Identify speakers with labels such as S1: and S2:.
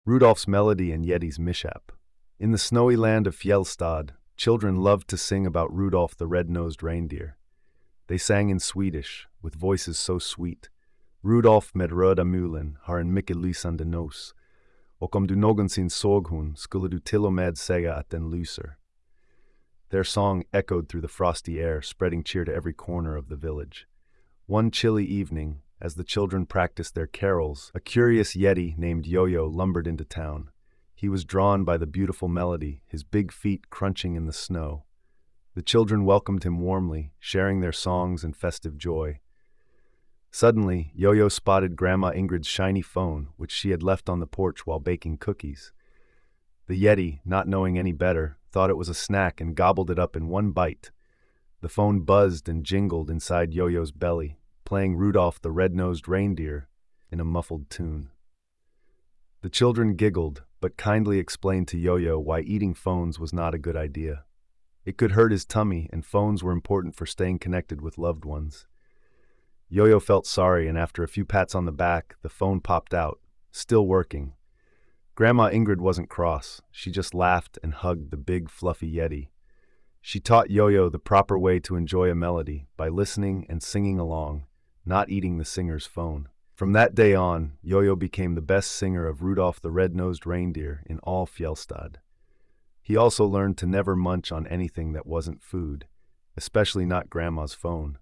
S1: Rudolph's Melody and Yeti's Mishap. In the snowy land of Fjellstad, children loved to sing about Rudolph the red-nosed reindeer. They sang in Swedish, with voices so sweet. Rudolf med röda mulen har en mycket lysande nos, och om du någonsin såg hon skulle du till och med säga att den lyser. Their song echoed through the frosty air, spreading cheer to every corner of the village. One chilly evening, as the children practiced their carols, a curious Yeti named Yo-Yo lumbered into town. He was drawn by the beautiful melody, his big feet crunching in the snow. The children welcomed him warmly, sharing their songs and festive joy. Suddenly, Yo-Yo spotted Grandma Ingrid's shiny phone, which she had left on the porch while baking cookies. The Yeti, not knowing any better, thought it was a snack and gobbled it up in one bite. The phone buzzed and jingled inside Yo-Yo's belly, playing Rudolph the red-nosed reindeer in a muffled tune. The children giggled, but kindly explained to Yo-Yo why eating phones was not a good idea. It could hurt his tummy, and phones were important for staying connected with loved ones. Yo-Yo felt sorry, and after a few pats on the back, the phone popped out, still working. Grandma Ingrid wasn't cross. She just laughed and hugged the big, fluffy Yeti. She taught Yo-Yo the proper way to enjoy a melody by listening and singing along, not eating the singer's phone. From that day on, Yo-Yo became the best singer of Rudolph the red-nosed reindeer in all Fjellstad. He also learned to never munch on anything that wasn't food, especially not Grandma's phone.